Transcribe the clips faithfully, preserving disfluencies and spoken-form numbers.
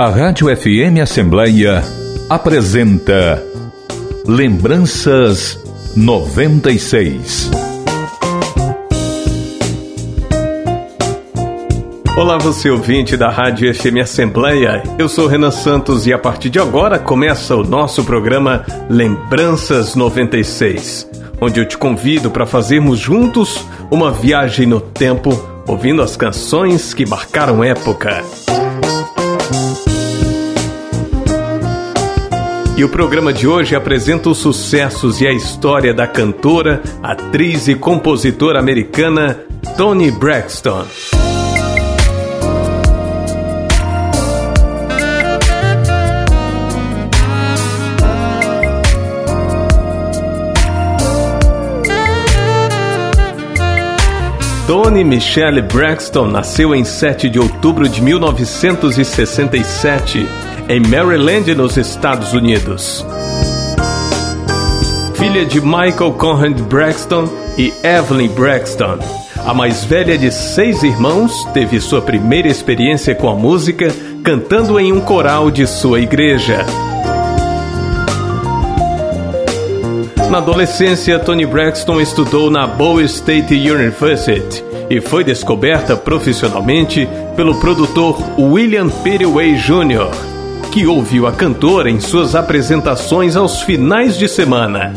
A Rádio F M Assembleia apresenta Lembranças noventa e seis. Olá, você ouvinte da Rádio F M Assembleia, eu sou Renan Santos e a partir de agora começa o nosso programa Lembranças noventa e seis, onde eu te convido para fazermos juntos uma viagem no tempo, ouvindo as canções que marcaram época. E o programa de hoje apresenta os sucessos e a história da cantora, atriz e compositora americana Toni Braxton. Toni Michelle Braxton nasceu em sete de outubro de mil novecentos e sessenta e sete, em Maryland, nos Estados Unidos. Filha de Michael Conrad Braxton e Evelyn Braxton, a mais velha de seis irmãos, teve sua primeira experiência com a música cantando em um coral de sua igreja. Na adolescência, Toni Braxton estudou na Bowie State University e foi descoberta profissionalmente pelo produtor William Pettway Júnior, que ouviu a cantora em suas apresentações aos finais de semana.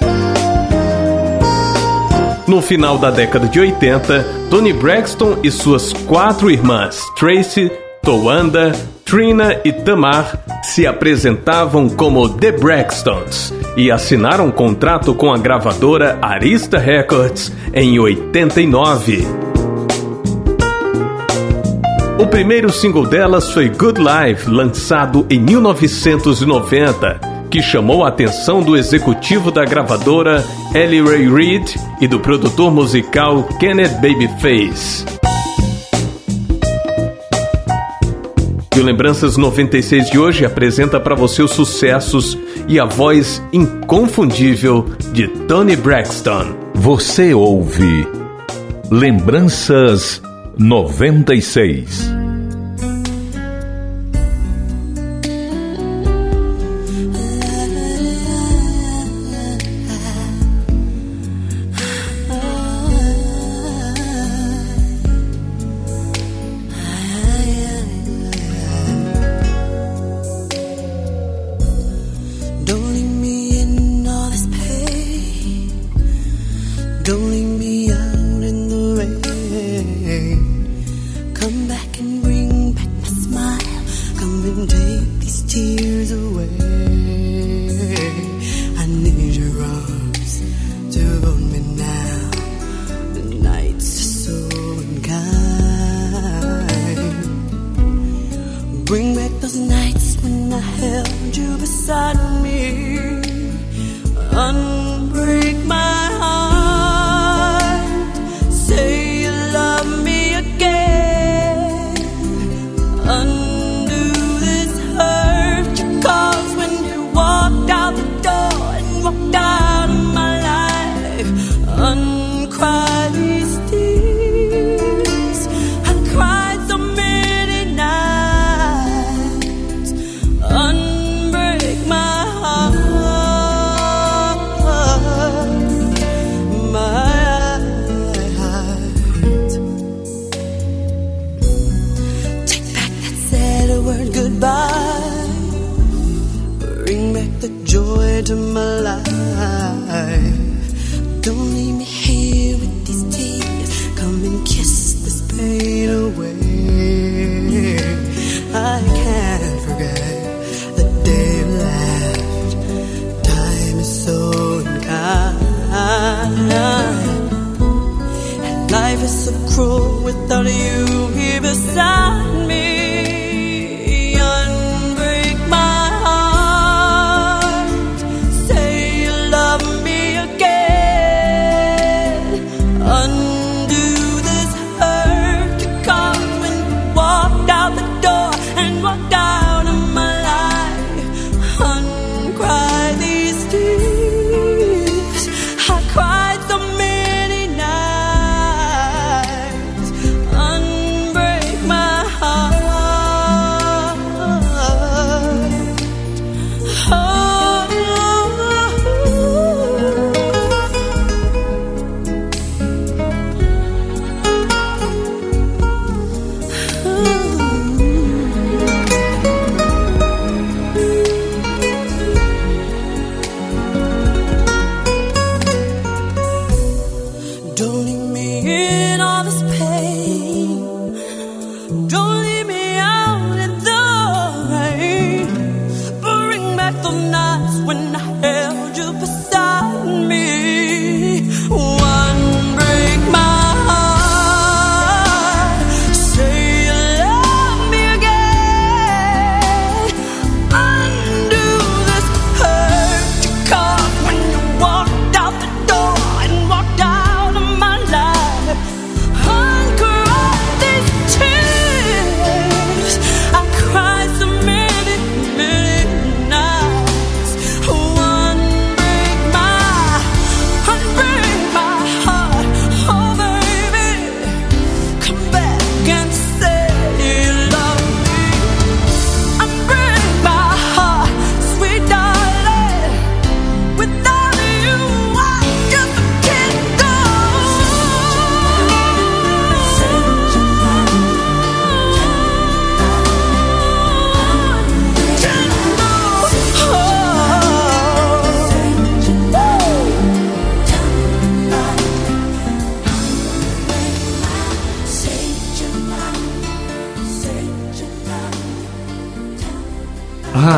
No final da década de oitenta, Toni Braxton e suas quatro irmãs, Tracy, Towanda, Trina e Tamar, se apresentavam como The Braxtons e assinaram um contrato com a gravadora Arista Records em oitenta e nove. O primeiro single delas foi Good Life, lançado em mil novecentos e noventa, que chamou a atenção do executivo da gravadora Ellie Ray Reid e do produtor musical Kenneth Babyface. E o Lembranças noventa e seis de hoje apresenta para você os sucessos e a voz inconfundível de Toni Braxton. Você ouve Lembranças noventa e seis.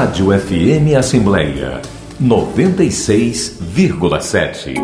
Rádio F M Assembleia noventa e seis vírgula sete.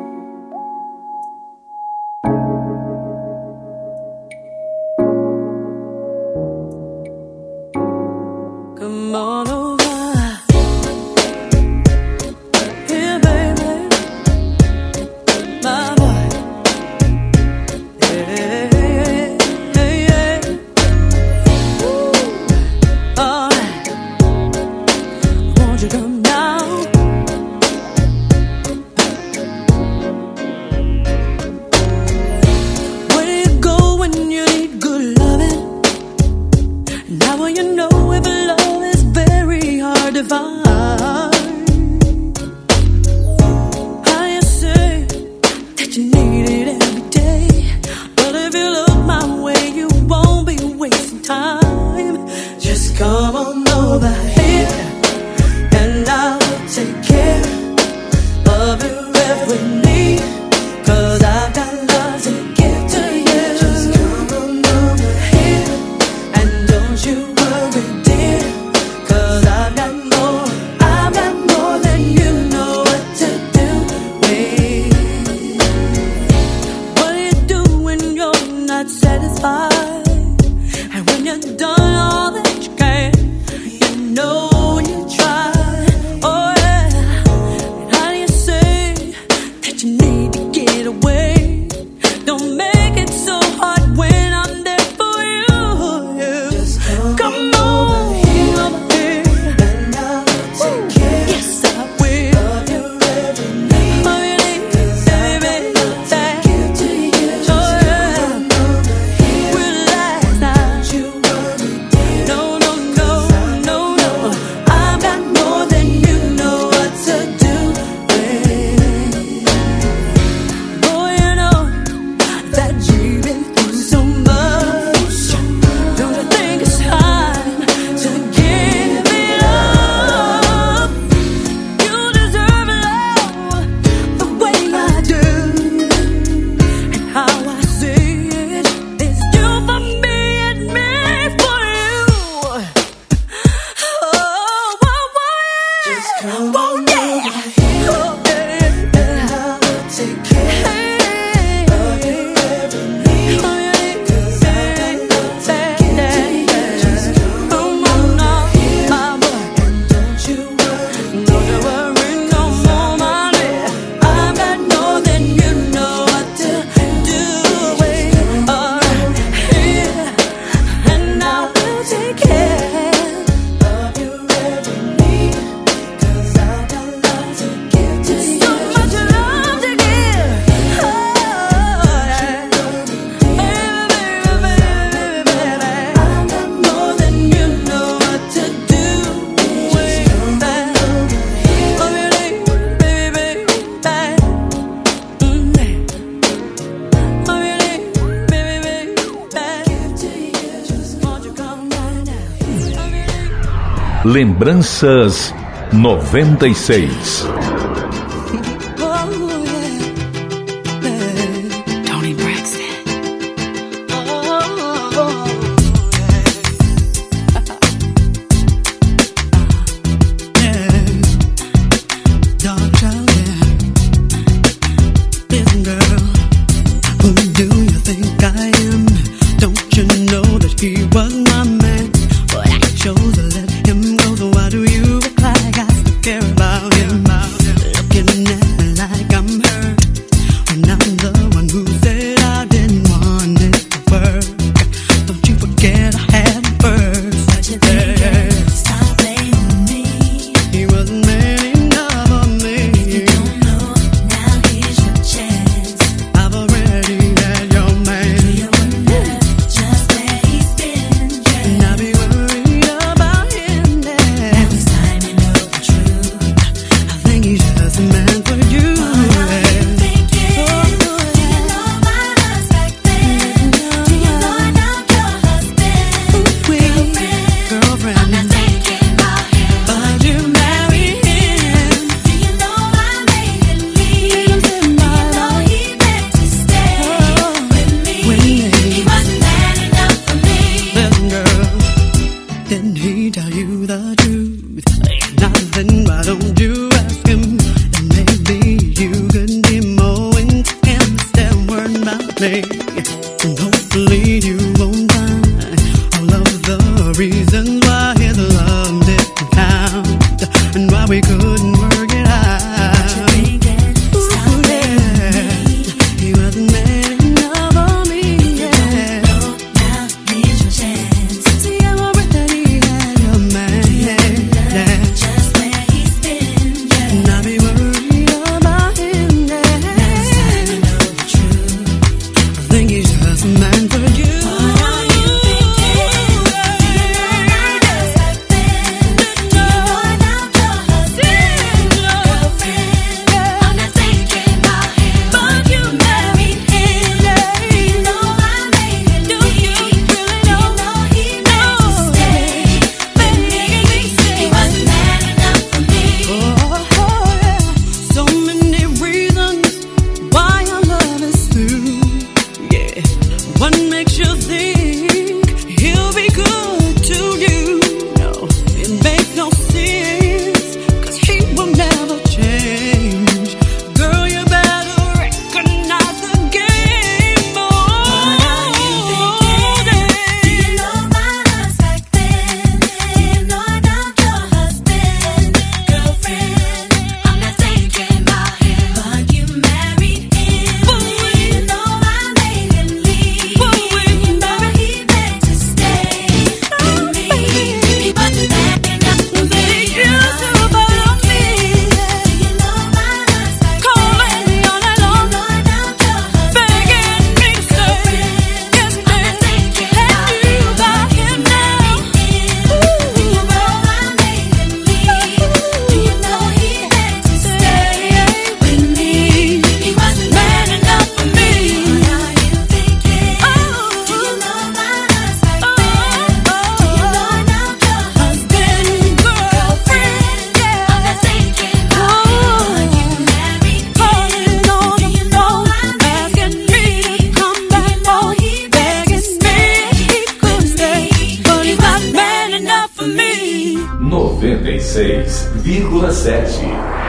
Lembranças noventa e seis. Chose to let him go, so why do you act like I still care about him? seis vírgula sete.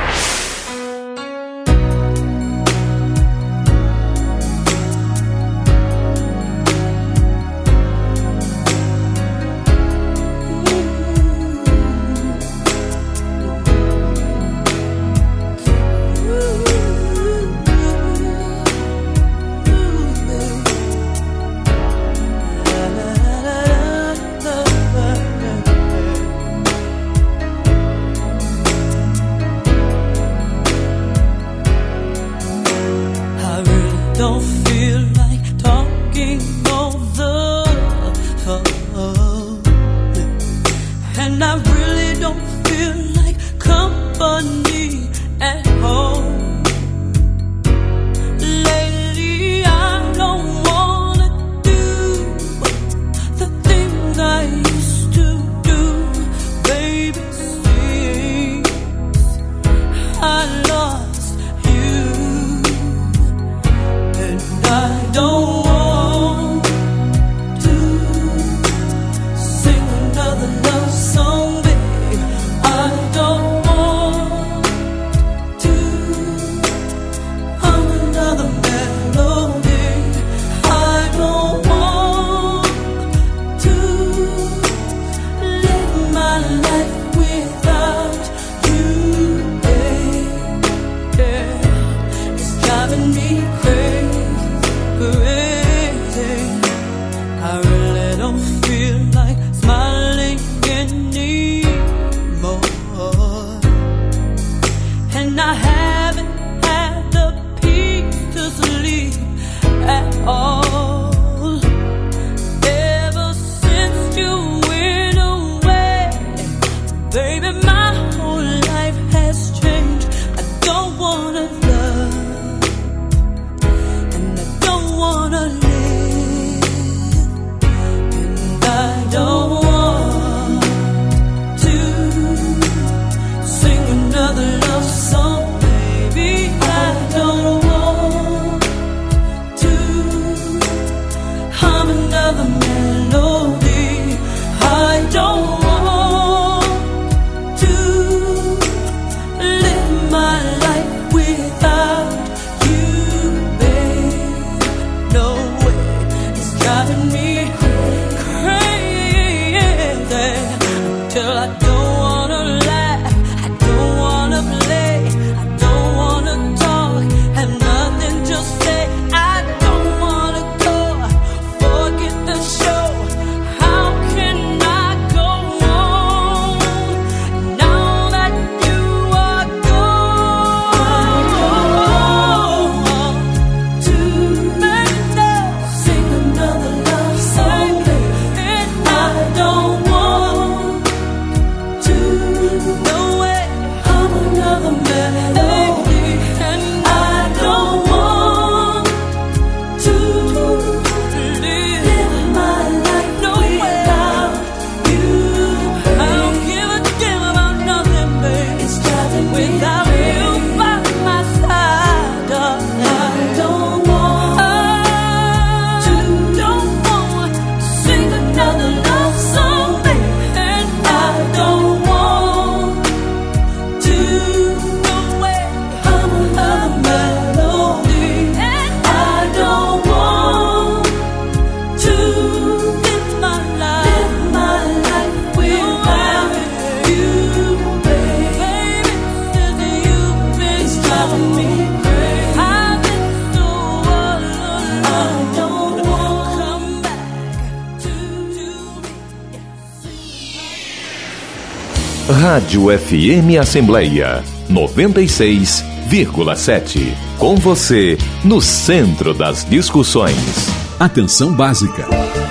Rádio F M Assembleia noventa e seis vírgula sete. Com você, no centro das discussões. Atenção básica.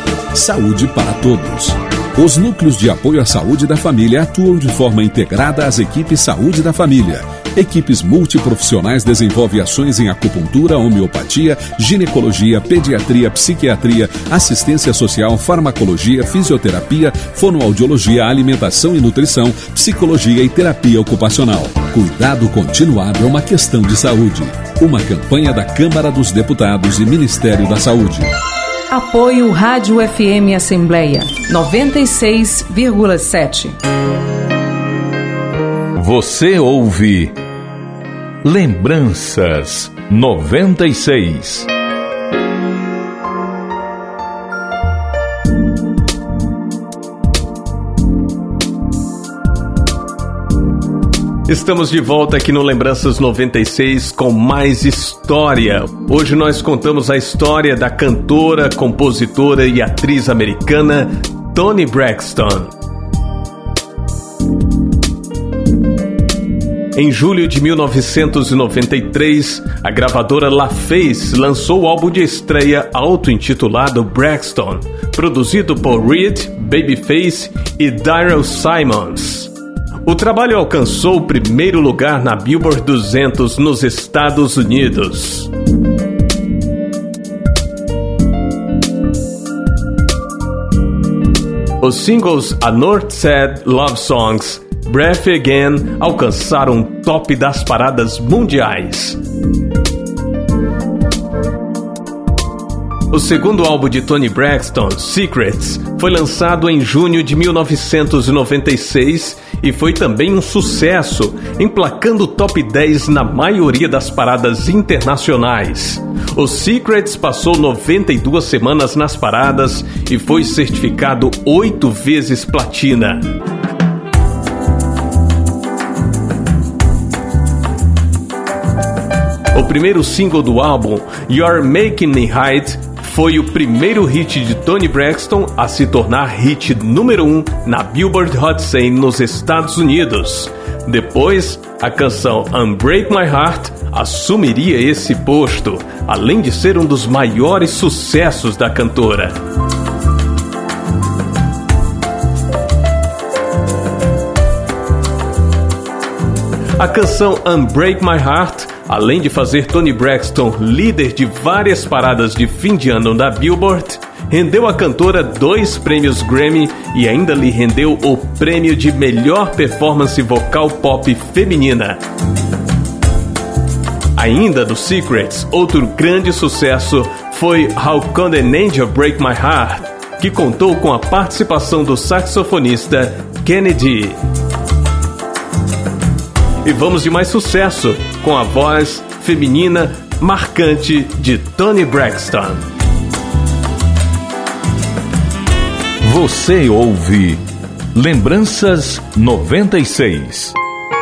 Saúde para todos. Os núcleos de apoio à saúde da família atuam de forma integrada às equipes Saúde da Família. Equipes multiprofissionais desenvolvem ações em acupuntura, homeopatia, ginecologia, pediatria, psiquiatria, assistência social, farmacologia, fisioterapia, fonoaudiologia, alimentação e nutrição, psicologia e terapia ocupacional. Cuidado continuado é uma questão de saúde. Uma campanha da Câmara dos Deputados e Ministério da Saúde. Apoio Rádio F M Assembleia noventa e seis vírgula sete. Você ouve Lembranças noventa e seis. Estamos de volta aqui no Lembranças noventa e seis com mais história. Hoje nós contamos a história da cantora, compositora e atriz americana Toni Braxton. Em julho de mil novecentos e noventa e três, a gravadora LaFace lançou o álbum de estreia auto-intitulado Braxton, produzido por Reed, Babyface e Daryl Simons. O trabalho alcançou o primeiro lugar na Billboard duzentos nos Estados Unidos. Os singles A North Sad Love Songs, Breath Again alcançaram o top das paradas mundiais. O segundo álbum de Toni Braxton, Secrets, foi lançado em junho de mil novecentos e noventa e seis e foi também um sucesso, emplacando o top dez na maioria das paradas internacionais. O Secrets passou noventa e duas semanas nas paradas e foi certificado oito vezes platina. O primeiro single do álbum, You're Making Me Hide, foi o primeiro hit de Toni Braxton a se tornar hit número um na Billboard Hot cem nos Estados Unidos. Depois, a canção Unbreak My Heart assumiria esse posto, além de ser um dos maiores sucessos da cantora. A canção Unbreak My Heart, além de fazer Toni Braxton líder de várias paradas de fim de ano da Billboard, rendeu à cantora dois prêmios Grammy e ainda lhe rendeu o prêmio de melhor performance vocal pop feminina. Ainda do Secrets, outro grande sucesso foi How Could an Angel Break My Heart, que contou com a participação do saxofonista Kenny G. E vamos de mais sucesso, com a voz feminina marcante de Toni Braxton. Você ouve Lembranças noventa e seis.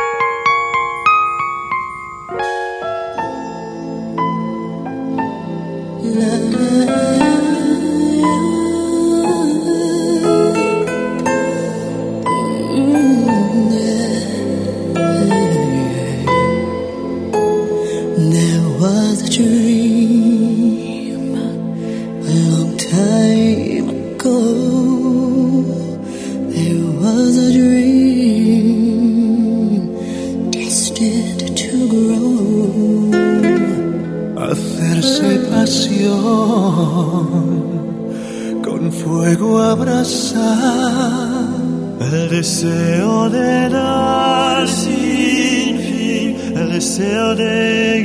Con fuego abrazar, el deseo de dar sin fin, el deseo de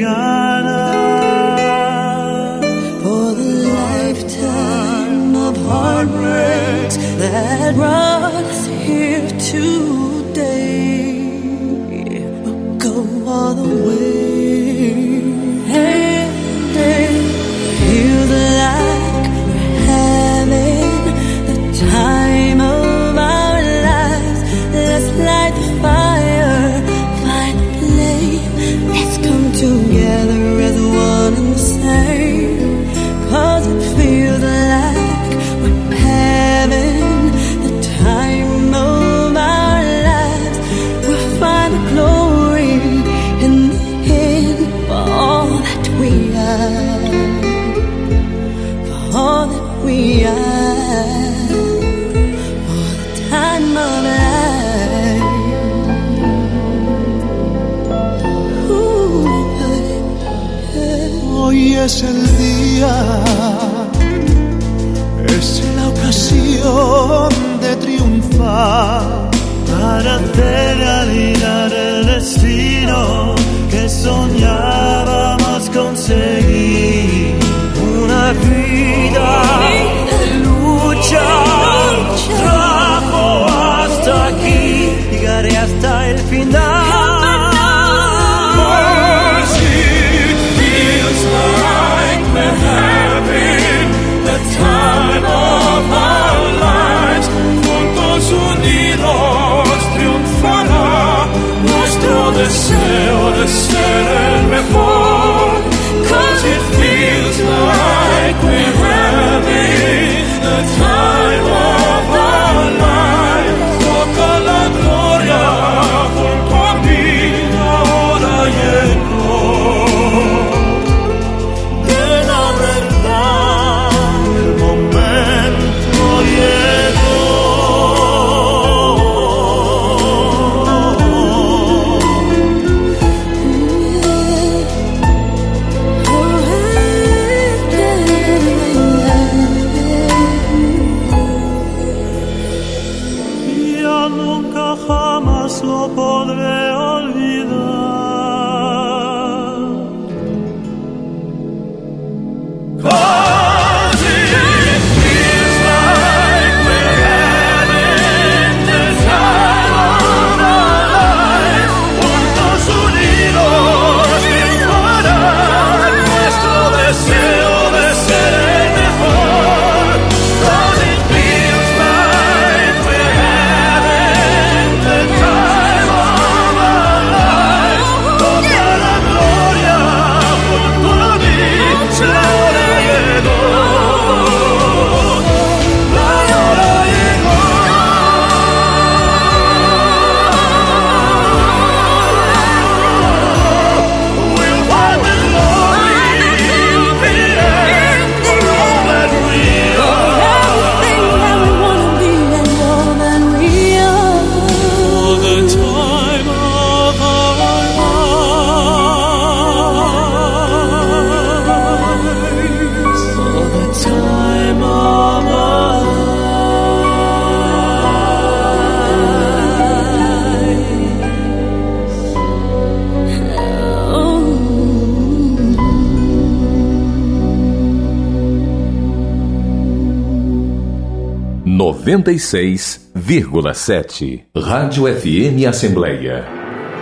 ganar. For the lifetime of heartbreaks that brought us here today, we'll go all the way. Hey, hey, feel the like we're having the time of our lives. Let's light the fire, find the flame. Let's come together as one and the same. Cause it feels like we're having the time of our lives. We'll find the glory in the end for all that we are. For all that we are. For the time of life. Ooh, yeah. Hoy es el día, es la ocasión de triunfar, para hacer realidad el destino que soñábamos conseguir. Una vida de lucha trajo hasta aquí, llegaré hasta el final. noventa e seis vírgula sete. Rádio F M Assembleia.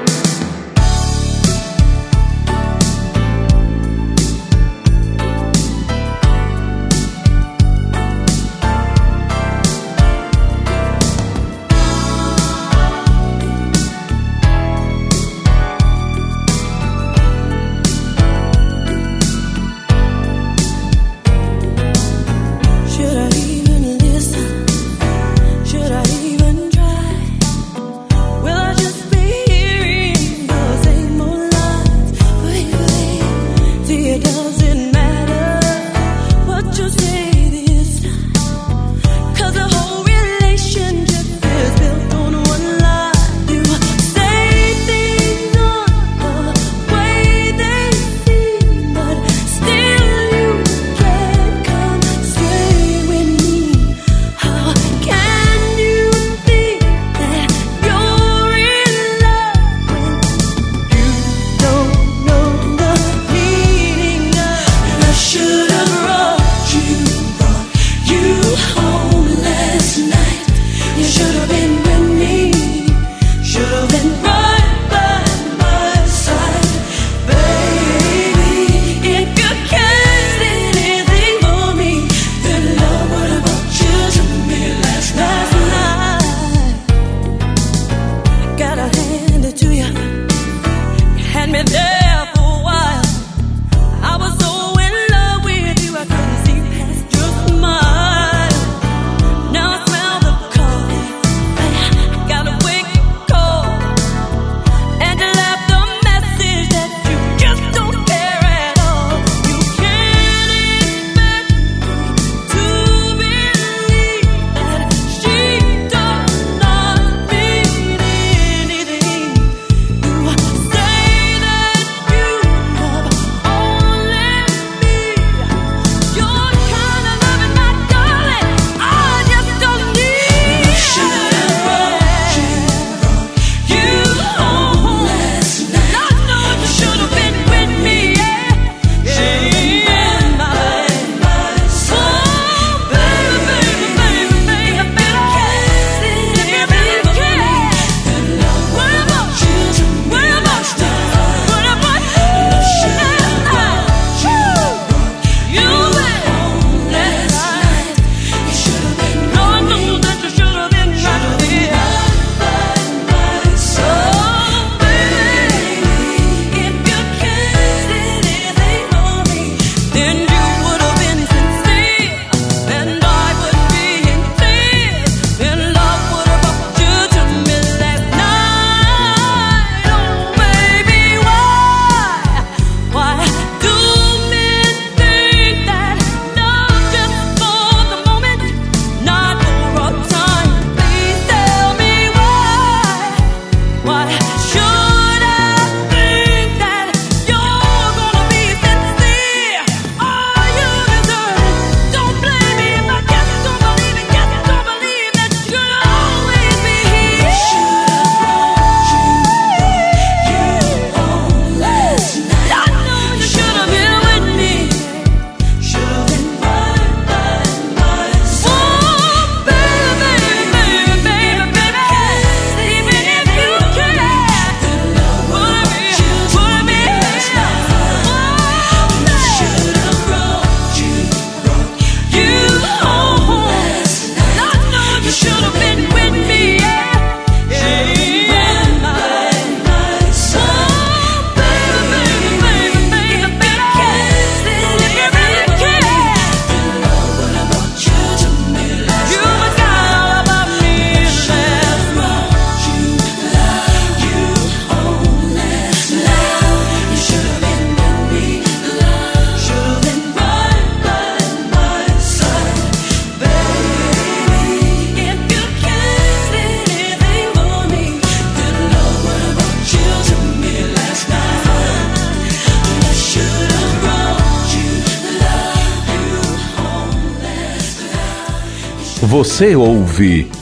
Você ouve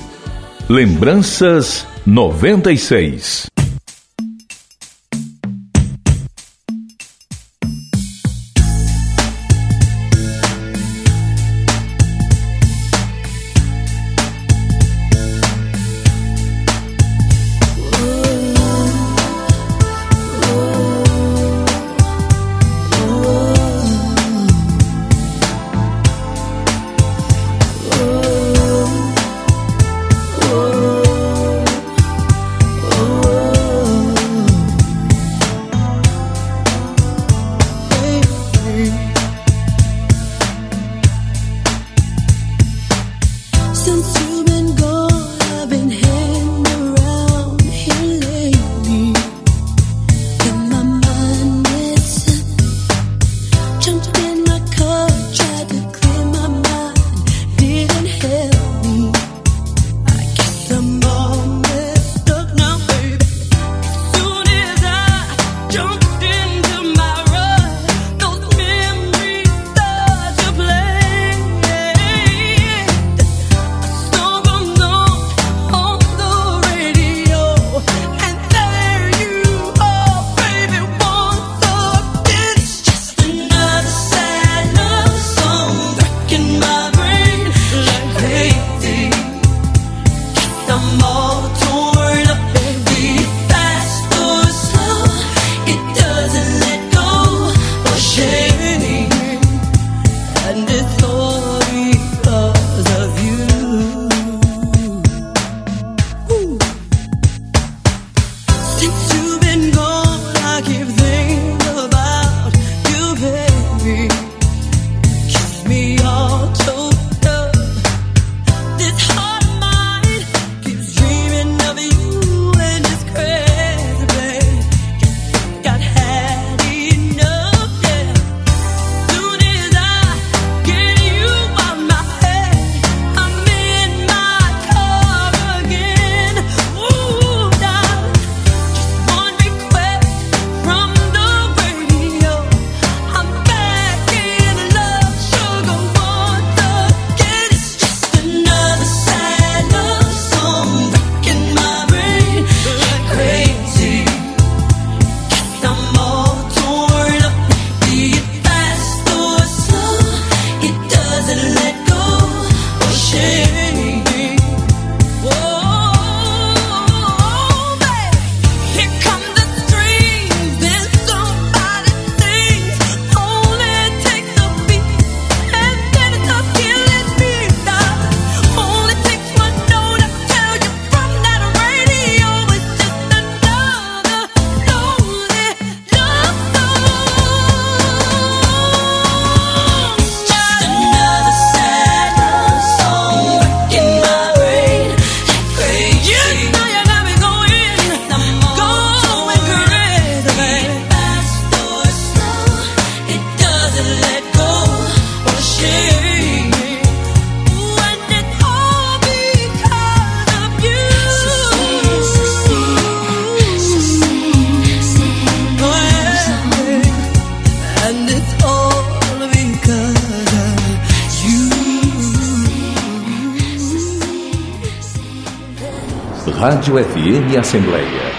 Lembranças noventa e seis. Rádio F M Assembleia.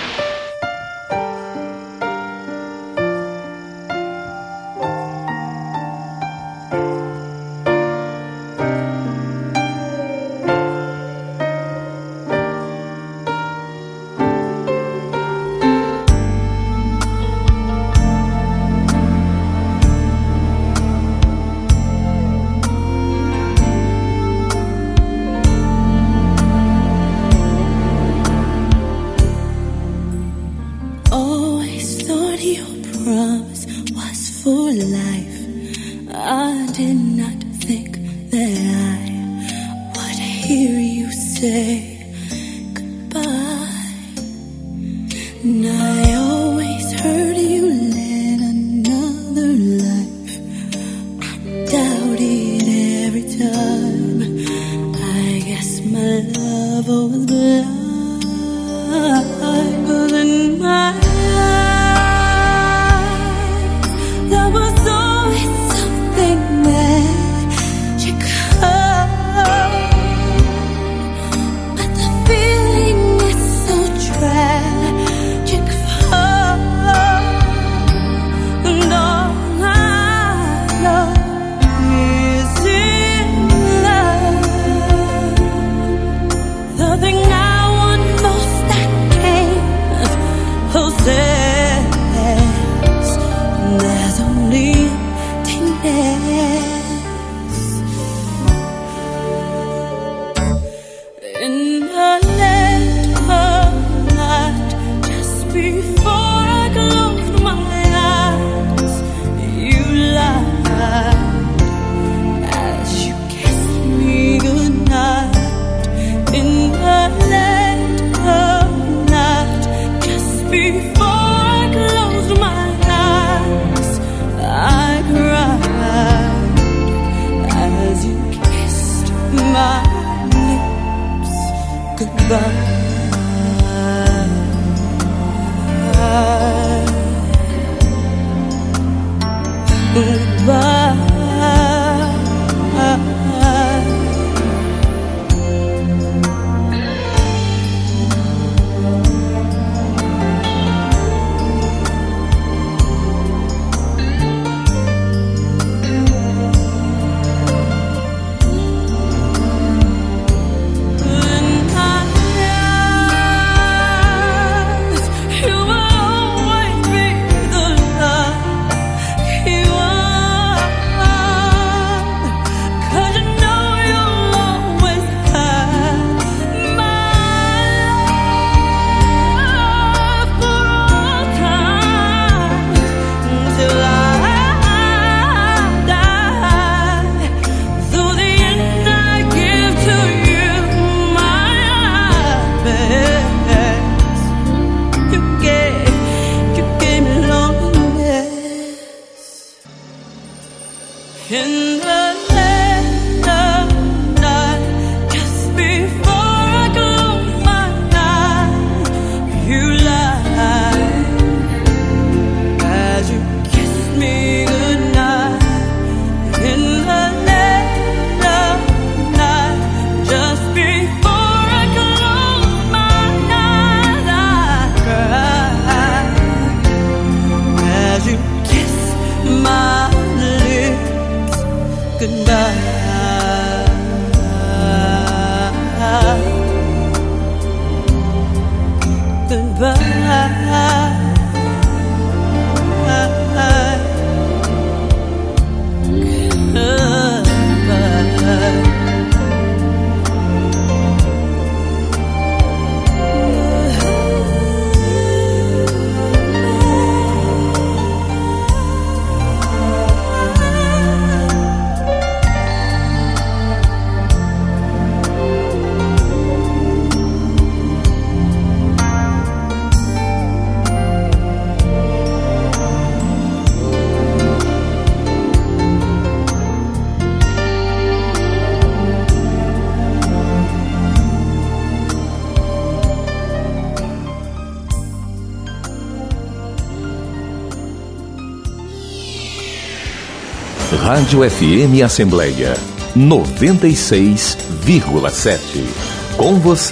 Rádio F M Assembleia noventa e seis vírgula sete. Com você,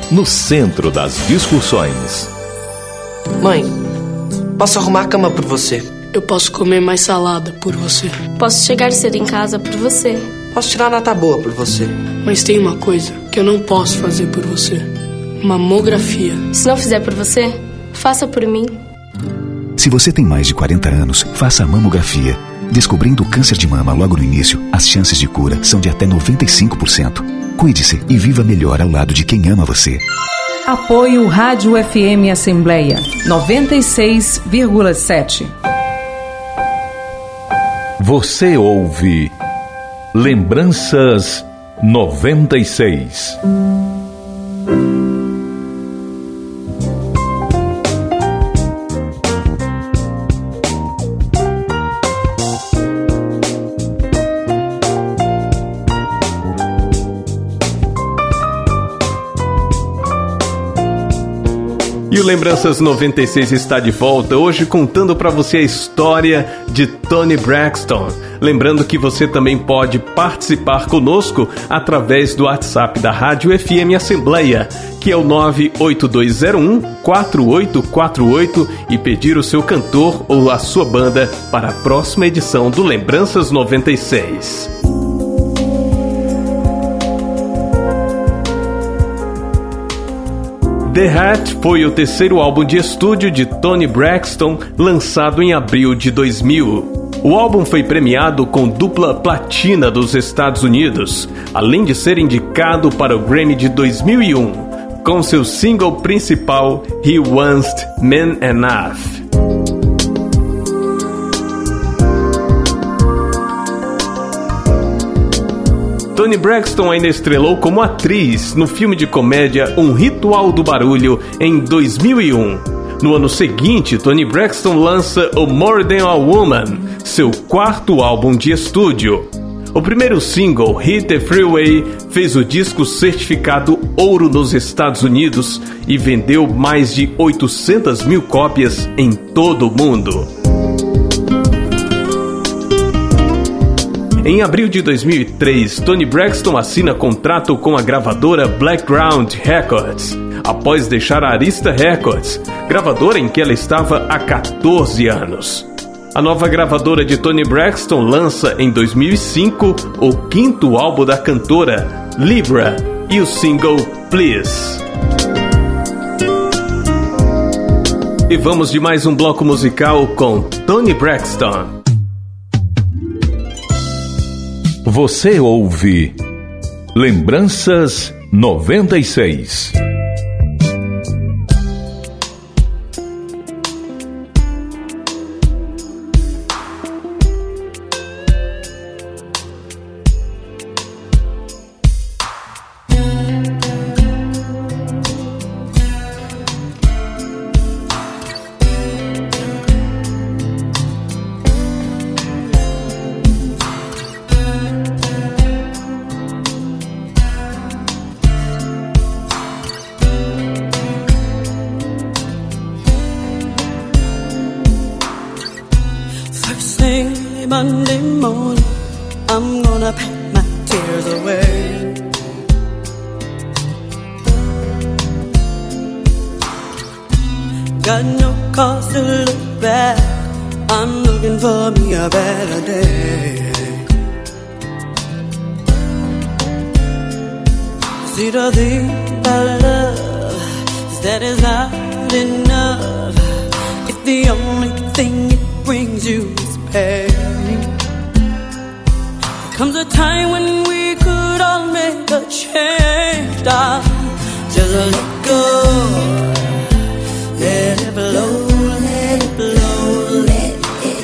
no centro das discussões. Mãe, posso arrumar a cama por você? Eu posso comer mais salada por você. Posso chegar cedo em casa por você. Posso tirar nota boa por você. Mas tem uma coisa que eu não posso fazer por você: mamografia. Se não fizer por você, faça por mim. Se você tem mais de quarenta anos, faça a mamografia. Descobrindo o câncer de mama logo no início, as chances de cura são de até noventa e cinco por cento. Cuide-se e viva melhor ao lado de quem ama você. Apoio Rádio F M Assembleia noventa e seis vírgula sete. Você ouve Lembranças noventa e seis. E o Lembranças noventa e seis está de volta, hoje contando para você a história de Toni Braxton. Lembrando que você também pode participar conosco através do WhatsApp da Rádio F M Assembleia, que é o nove oito dois zero um quatro oito quatro oito, e pedir o seu cantor ou a sua banda para a próxima edição do Lembranças noventa e seis. The Hat foi o terceiro álbum de estúdio de Toni Braxton, lançado em abril de dois mil. O álbum foi premiado com dupla platina dos Estados Unidos, além de ser indicado para o Grammy de dois mil e um, com seu single principal He Wants Men Enough. Toni Braxton ainda estrelou como atriz no filme de comédia Um Ritual do Barulho em dois mil e um. No ano seguinte, Toni Braxton lança o More Than a Woman, seu quarto álbum de estúdio. O primeiro single, Hit the Freeway, fez o disco certificado ouro nos Estados Unidos e vendeu mais de oitocentas mil cópias em todo o mundo. Em abril de dois mil e três, Toni Braxton assina contrato com a gravadora Blackground Records, após deixar a Arista Records, gravadora em que ela estava há catorze anos. A nova gravadora de Toni Braxton lança em dois mil e cinco o quinto álbum da cantora, Libra, e o single Please. E vamos de mais um bloco musical com Toni Braxton. Você ouve Lembranças noventa e seis. Monday morning, I'm gonna pack my tears away. Got no cause to look back, I'm looking for me a better day. See the thing about love is that it's not enough if the only thing it brings you is pain. There comes a time when we could all make a change, darling. Just let go, let it blow, let it blow, let it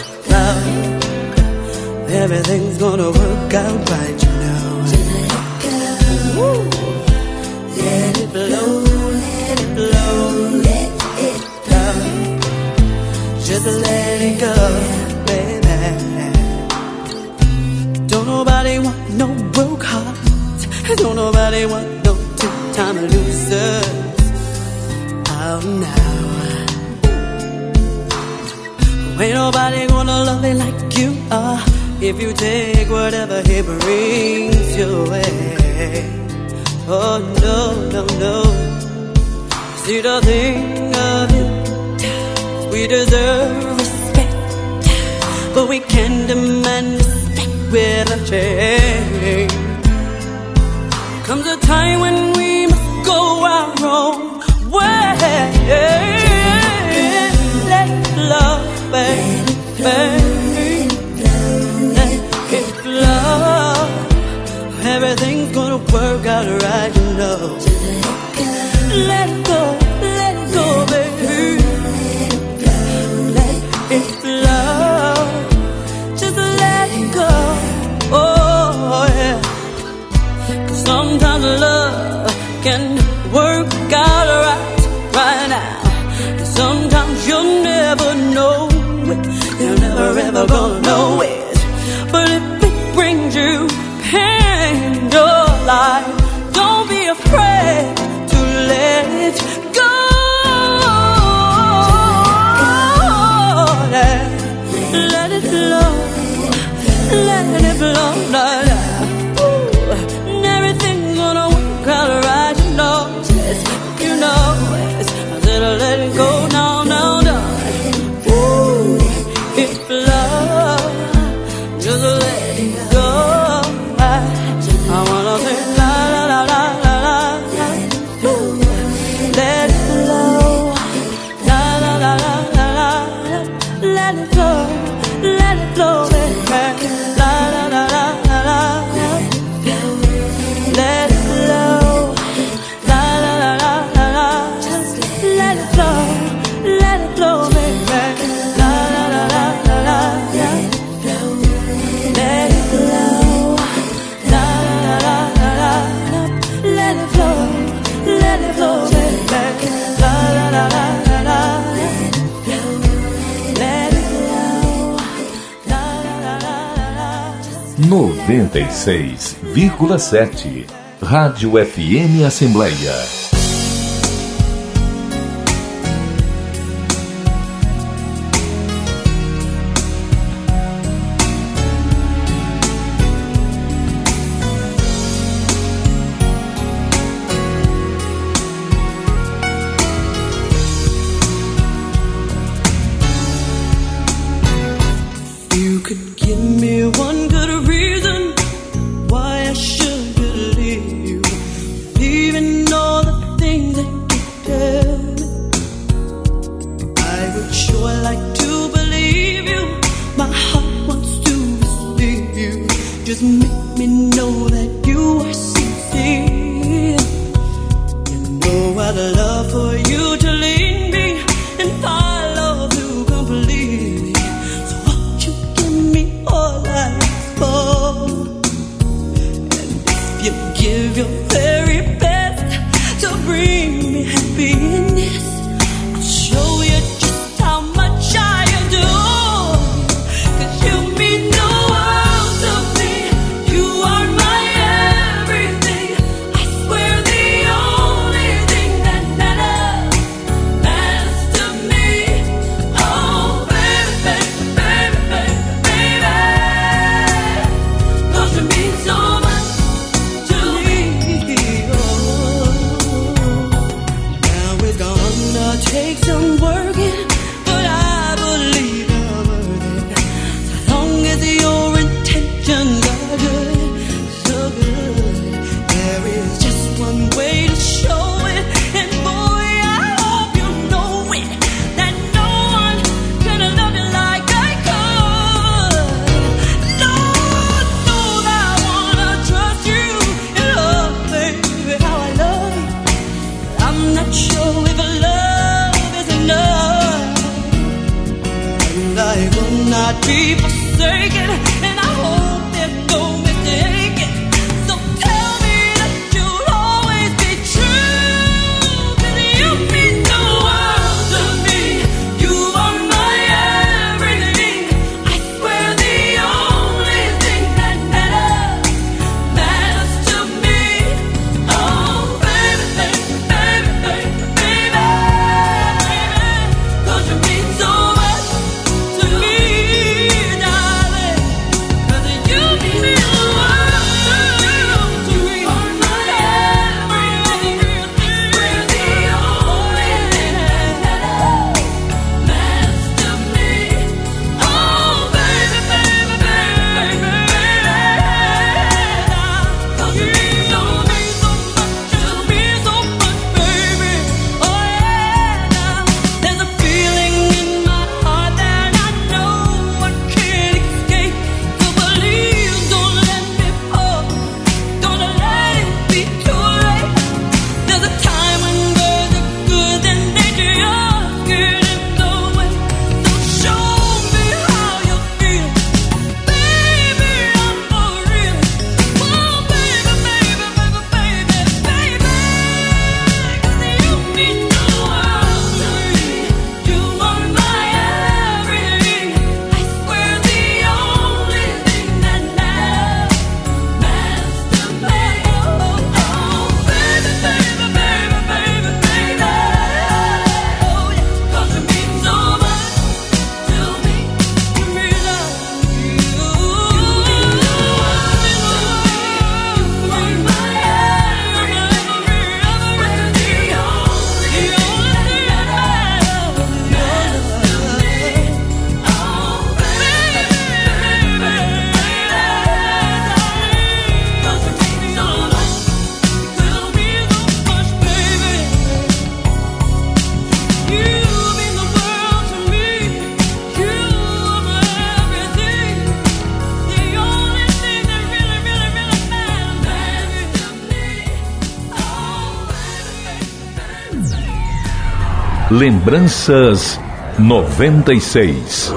flow. Everything's gonna work out right, you know. Just let go. Woo. Let it blow, let it blow, let it flow. Just let it go, baby. Don't nobody want no broke heart. Don't nobody want no two-time losers. Oh no. Ain't nobody gonna love you like you are if you take whatever he brings your way. Oh no, no, no. see the thing of it. We deserve respect, but we can't demand respect with a change. Comes a time when we must go our own way. Let love baby, baby, let it flow. Everything's gonna work out right, you know. Let it go, let it go, baby. Let it flow. Just let it go. Oh yeah. 'Cause sometimes love can work out right, right now. And sometimes you'll never know it. You're never ever gonna know it. But if it brings you pain or life, don't be afraid to let it go. Let it flow, let it flow, let it flow. And everything's gonna work out right, you know. Yes, you know. Yes, I said let it go now, now, now. Ooh, it flows, just let it go. I wanna say la la la la la la. Ooh, let it flow, la la la la la la. Let it flow, let it flow, baby. La la la la la la. Let it flow, la la la la la la. Let it flow, let it flow, baby. La la la la la la. Let it flow, la la la la la. Let it flow, let it flow, baby. La la la la la la. noventa e seis vírgula sete Rádio F M Assembleia. You could give me one good reason why I should believe you, even all the things that you tell me. I would sure like to believe you. My heart wants to receive you. Just make me know that you are sincere. You know I'd love for you to lead me and follow through completely. So won't you give me all I ask for? And if you give your very best to bring me happiness, I'll show you just how much I adore. 'Cause you mean the world to me. You are my everything. I swear the only thing that matters, matters to me. Oh baby, baby, baby, baby, baby. 'Cause you mean so much to me. Oh. Now it's gonna take some working, but I believe I'm worth it. As long as your intentions are good, so good. There is just one way to show it, and boy, I hope you know it. That no one can love you like I could. Lord knows I wanna trust you and love, baby, how I love you. I'm not sure if love is enough, and I will not be forsaken, and I hope there's no mistake. So tell me that you'll always be true, 'cause you mean the world to me. You are my everything. I swear the only thing that matters, matters to me. Oh baby, baby, baby, baby, baby. 'Cause you mean so much to me, darling. Lembranças noventa e seis.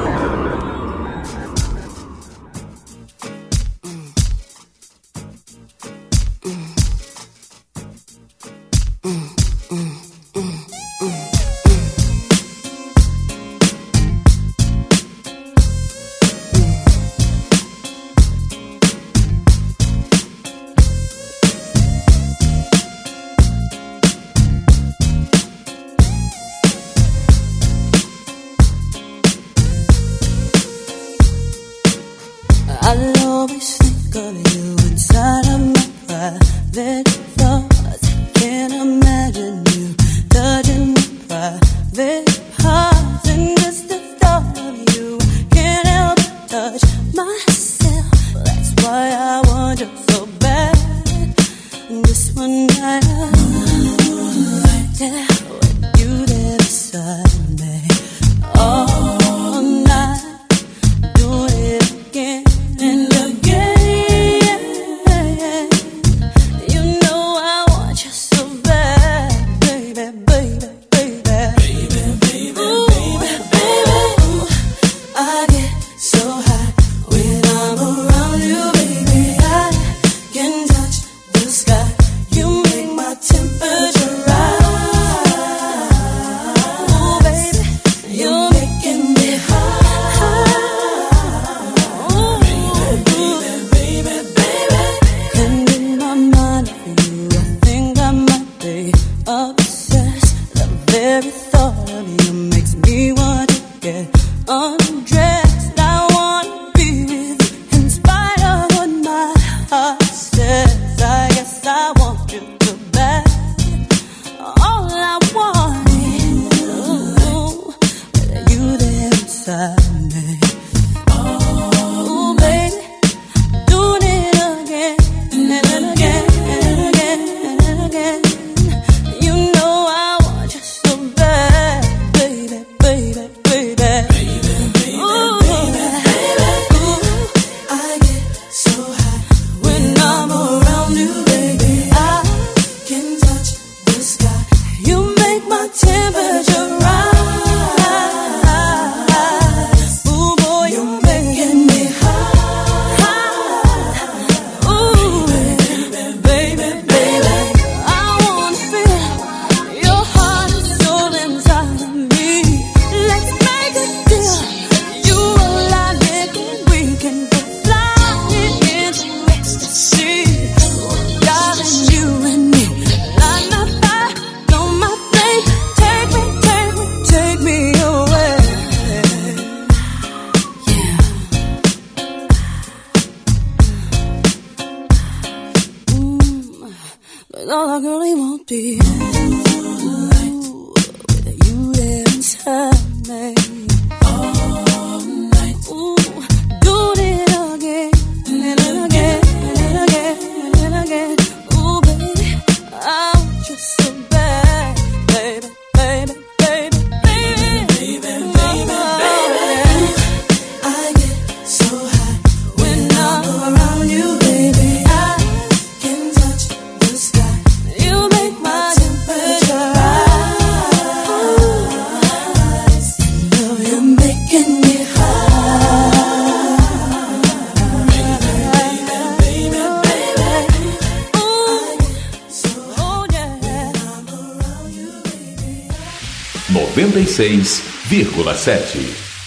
noventa e seis vírgula sete.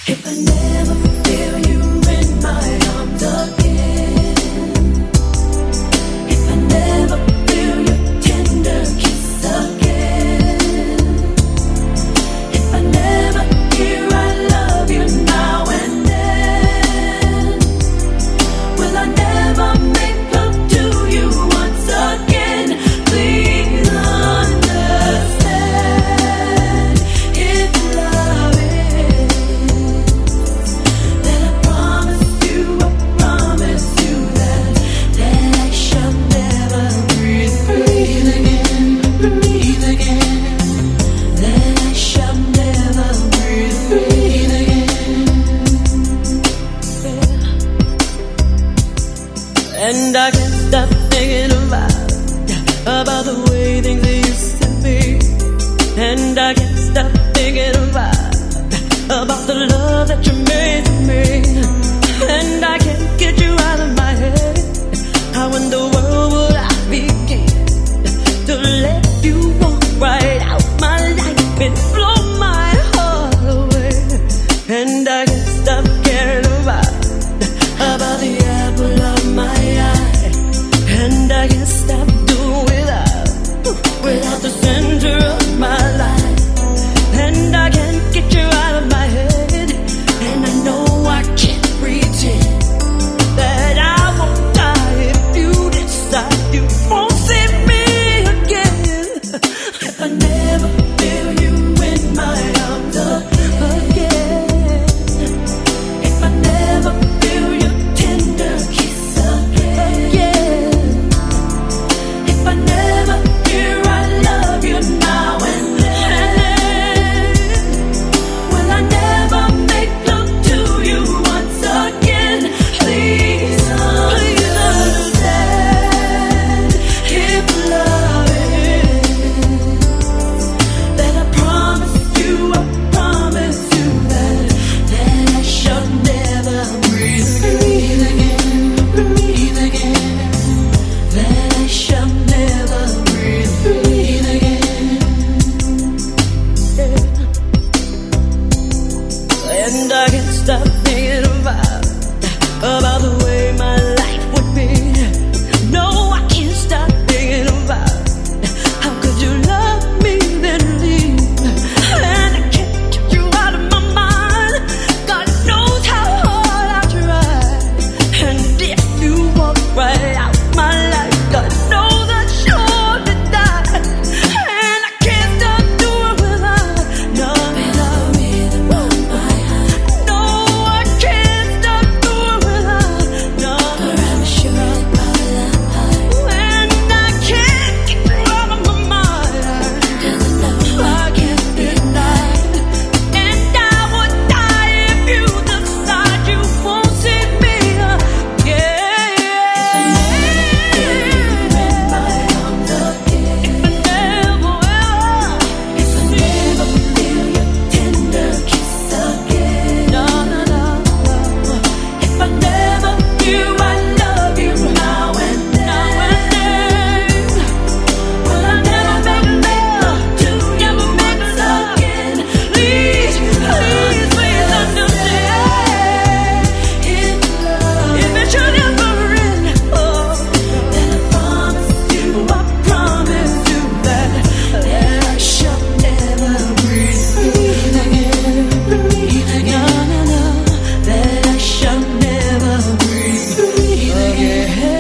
And I can't stop thinking about, about the way things used to be. And I can't stop thinking thinking about, about the love that you made to me. And I can't get you out of my head. How in the world would I begin to let you walk right out my life and blow my heart away? And I can't stop caring about, about the apple of my eye. And I can't stop doing without, without the center of my life. And I can't get you out of my head. And I know I can't pretend that I won't die if you decide you won't see me again. If I never feel you in my arms again, if I never feel your tender kiss again, if I never hear I love you now and then, will I never make love to you once again? Please, please understand, if love is, that I promise you, I promise you that, that I shall never breathe again, breathe again, that I shall never breathe, breathe again. And I can't stop thinking about, about the way my life would be. No, I can't stop thinking about, how could you love me then leave? And I can't get you out of my mind. God knows how hard I try. And if you walk right out my life, God knows I'm sure to die. And I can't stop doing without, no, without rhythm on my heart. No, I can't stop doing without, no, for I'm sure of my love. And I can't get you out of my mind, 'cause I know I can't deny. And I would die if you decide you won't see me again. If I never will, if I never feel your tender kiss again, no, no, no, no. If I never hear I love you now and then, will I never make love to you, never make love again? Please, please, please understand, if love, if it should ever end, oh, then I promise you, I promise you that, that I shall never breathe again, breathe again, no, no, no, that I shall never breathe again.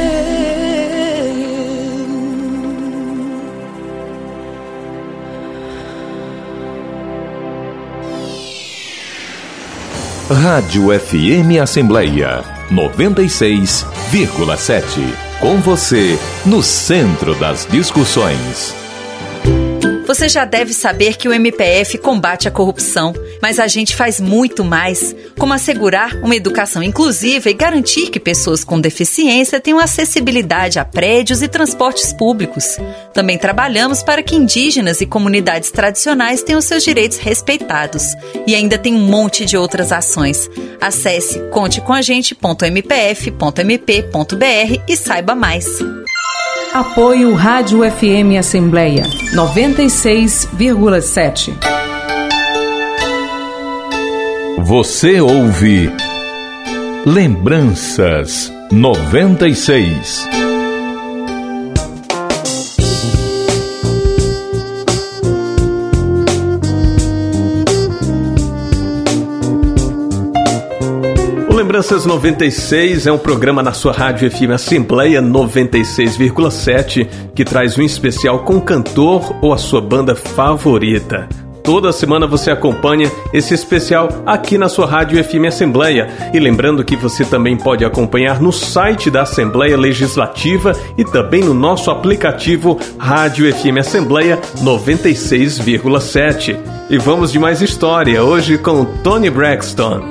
Rádio F M Assembleia noventa e seis vírgula sete. Com você, no centro das discussões. Você já deve saber que o M P F combate a corrupção, mas a gente faz muito mais, como assegurar uma educação inclusiva e garantir que pessoas com deficiência tenham acessibilidade a prédios e transportes públicos. Também trabalhamos para que indígenas e comunidades tradicionais tenham seus direitos respeitados. E ainda tem um monte de outras ações. Acesse conte com a gente ponto m p f ponto m p ponto b r e saiba mais. Apoio Rádio F M Assembleia noventa e seis vírgula sete. Você ouve Lembranças noventa e seis. Lembranças noventa e seis é um programa na sua rádio F M Assembleia noventa e seis vírgula sete que traz um especial com o cantor ou a sua banda favorita. Toda semana você acompanha esse especial aqui na sua rádio F M Assembleia. E lembrando que você também pode acompanhar no site da Assembleia Legislativa e também no nosso aplicativo Rádio F M Assembleia noventa e seis vírgula sete. E vamos de mais história, hoje com Toni Braxton.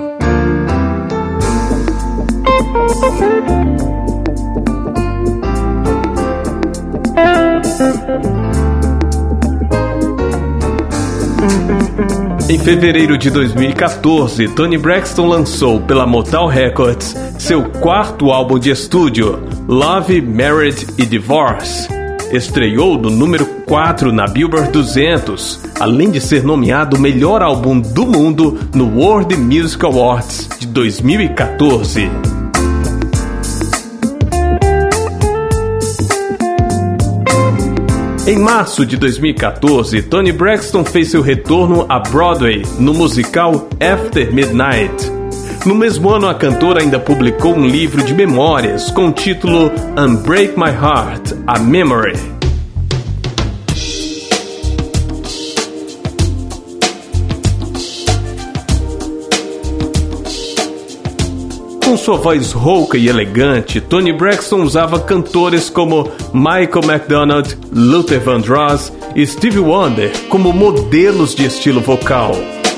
Em fevereiro de dois mil e quatorze, Toni Braxton lançou pela Motown Records seu quarto álbum de estúdio, Love, Marriage e Divorce. Estreou no número quatro na Billboard duzentos, além de ser nomeado o melhor álbum do mundo no World Music Awards de dois mil e quatorze. Em março de dois mil e quatorze, Toni Braxton fez seu retorno a Broadway no musical After Midnight. No mesmo ano, a cantora ainda publicou um livro de memórias com o título Unbreak My Heart, A Memory. Com sua voz rouca e elegante, Toni Braxton usava cantores como Michael McDonald, Luther Vandross e Stevie Wonder como modelos de estilo vocal.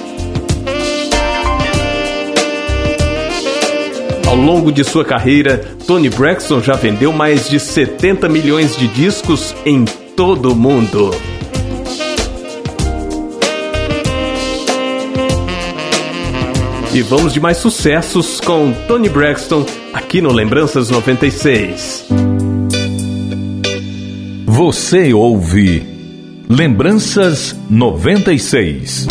Ao longo de sua carreira, Toni Braxton já vendeu mais de setenta milhões de discos em todo o mundo. E vamos de mais sucessos com Toni Braxton aqui no Lembranças noventa e seis. Você ouve Lembranças noventa e seis.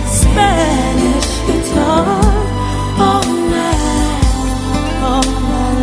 All night, all night.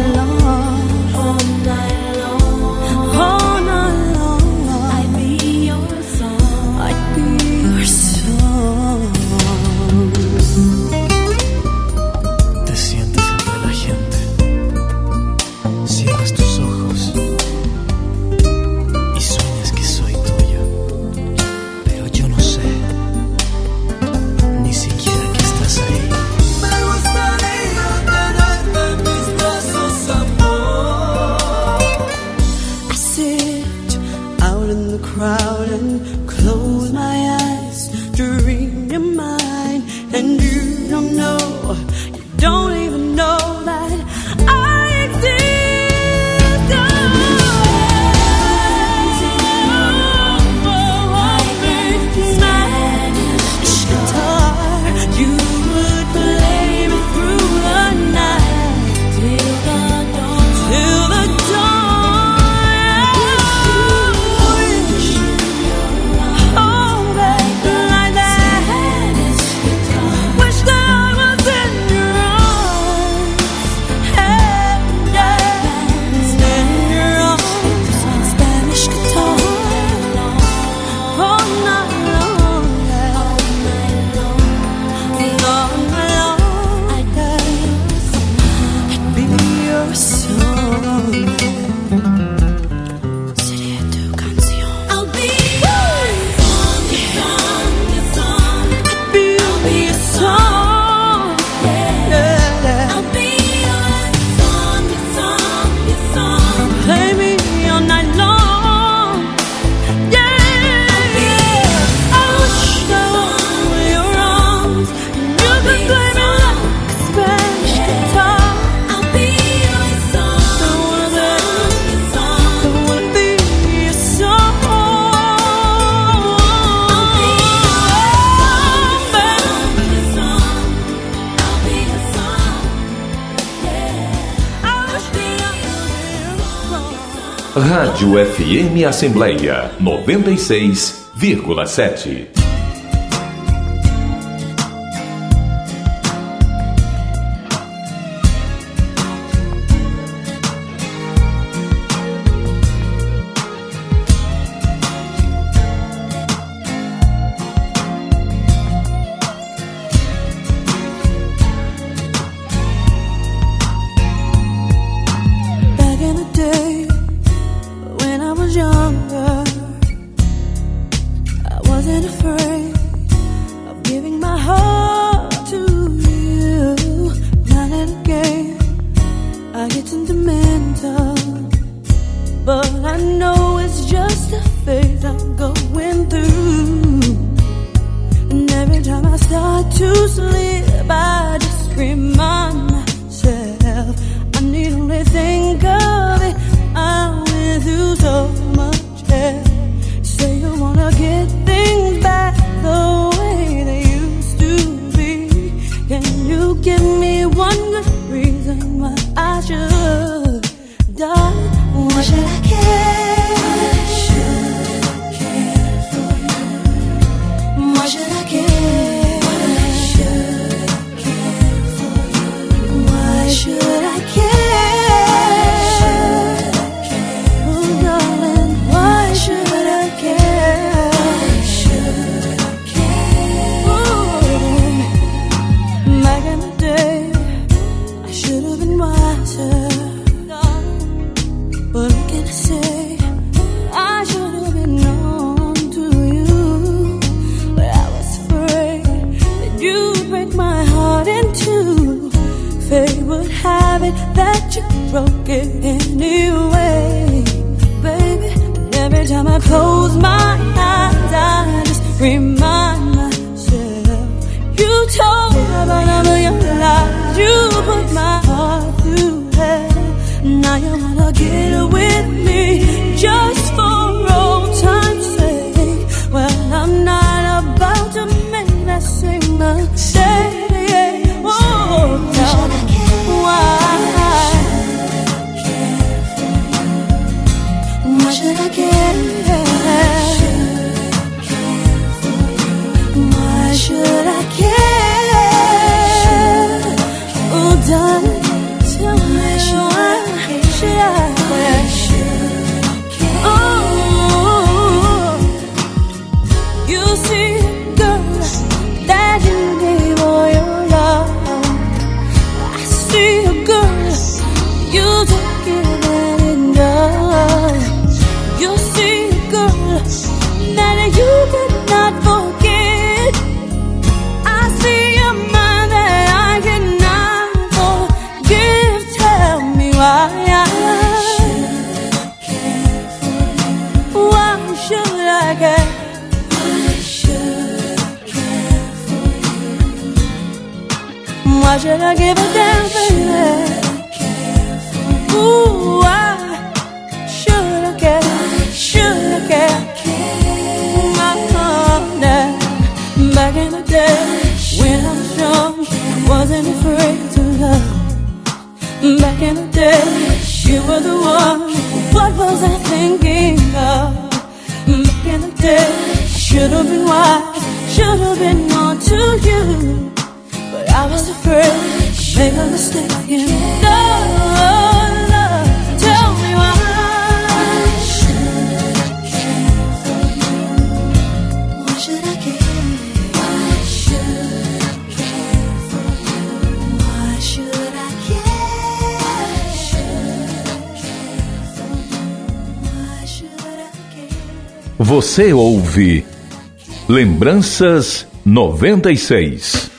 you're a song. Rádio F M Assembleia noventa e seis vírgula sete. Why should I give a damn, baby? Ooh, why should I care? Should I care? Mm, back in the day, when I was young, I wasn't afraid to love. Back in the day, you were the one. What was I thinking of? Back in the day, should have been wise, should have been more to you. But I was afraid to make a mistake in love, love. Tell me why. Why should I care for you? Why should I care? Why should I care for you? Why should I care? Você ouve Lembranças noventa e seis.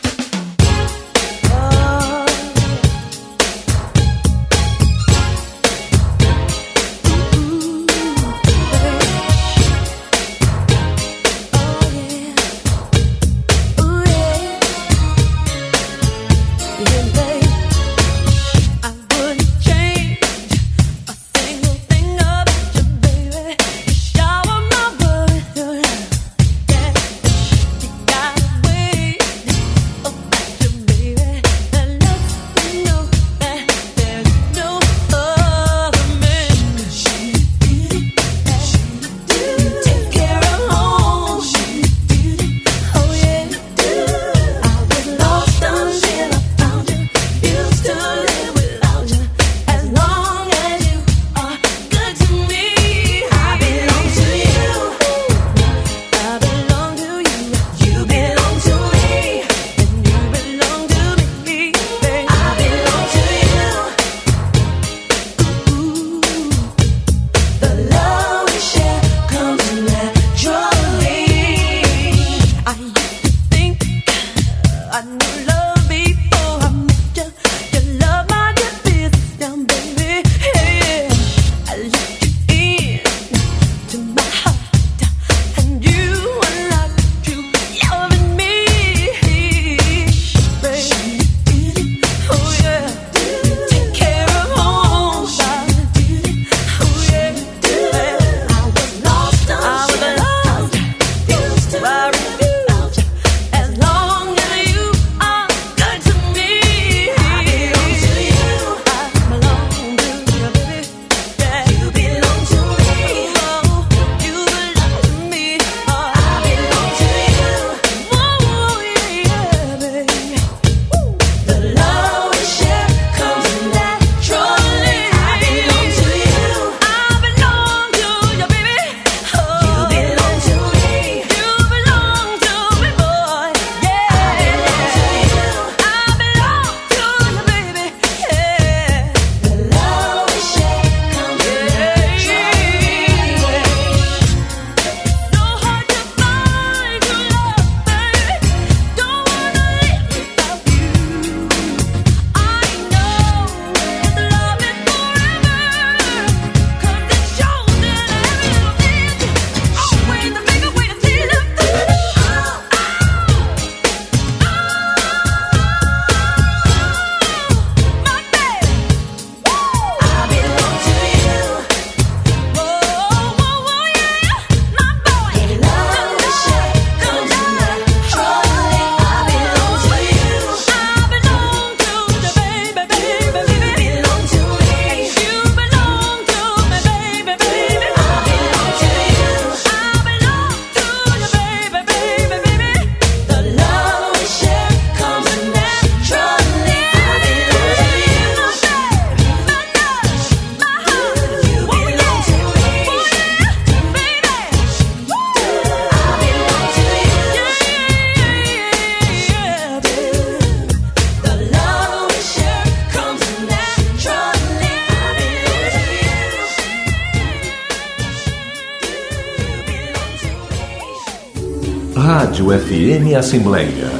Rádio F M Assembleia.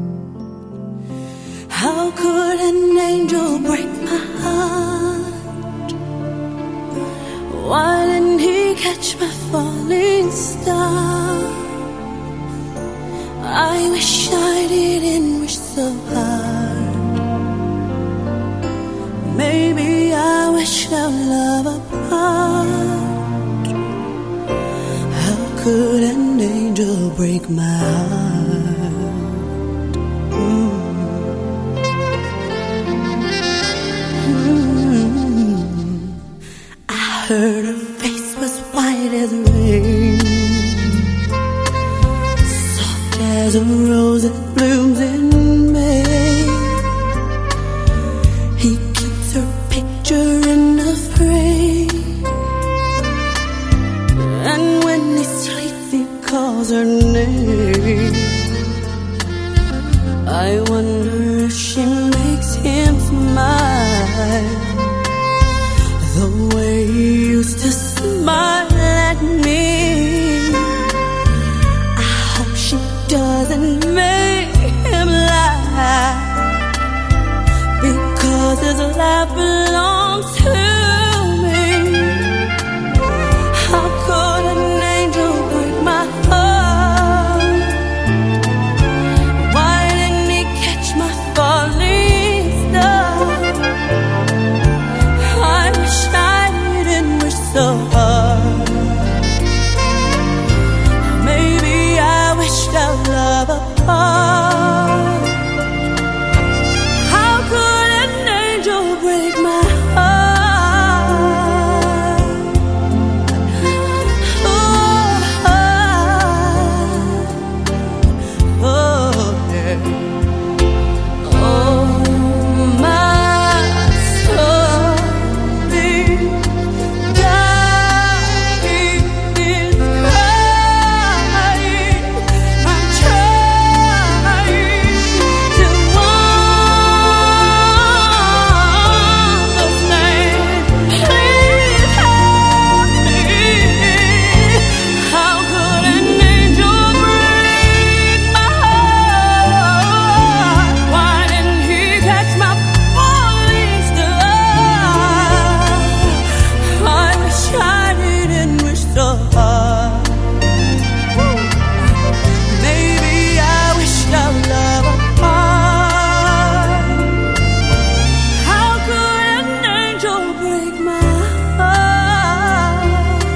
How could an angel break my heart? catch my falling star. I wish I didn't wish so hard. Maybe I wish our love apart. How could an angel break my heart? Mm. Mm. I heard her face was white as rain, soft as a rose that blooms in May. He keeps her picture in a frame, and when he sleeps he calls her name. I wonder if she makes him smile the way he used to smile at me. I hope she doesn't make him laugh, because his laugh belongs to me. How could an angel break my heart? Why didn't he catch my falling star? I wish I didn't wish so hard. Maybe I wished our love apart. How could an angel break my heart? Oh, oh, oh, yeah. Oh, my soul is dying, is crying. I'm trying to understand. Please help me. How could an angel break my heart? Why didn't he catch my falling star? I wish I didn't wish so hard. Maybe I wished our love apart. How could an angel break my heart?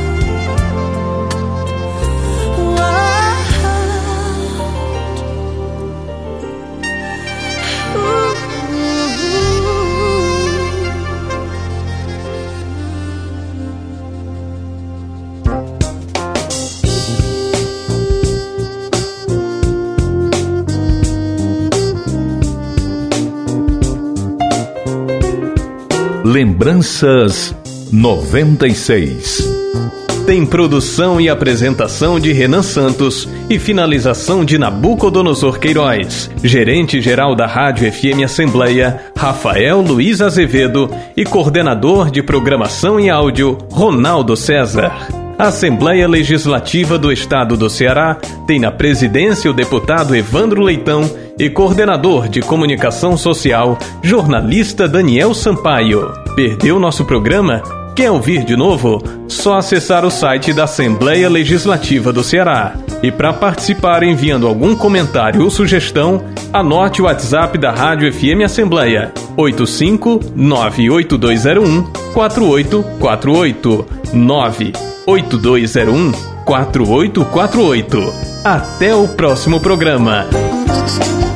Lembranças noventa e seis. Tem produção e apresentação de Renan Santos e finalização de Nabucodonosor Queiroz. Gerente-geral da Rádio F M Assembleia, Rafael Luiz Azevedo, e coordenador de programação e áudio, Ronaldo César. A Assembleia Legislativa do Estado do Ceará tem na presidência o deputado Evandro Leitão e coordenador de comunicação social, jornalista Daniel Sampaio. Perdeu nosso programa? Quer ouvir de novo? Só acessar o site da Assembleia Legislativa do Ceará. E para participar enviando algum comentário ou sugestão, anote o WhatsApp da Rádio F M Assembleia: oito cinco nove oito dois zero um quatro oito quatro oito, nove oito dois zero um quatro oito quatro oito. Até o próximo programa.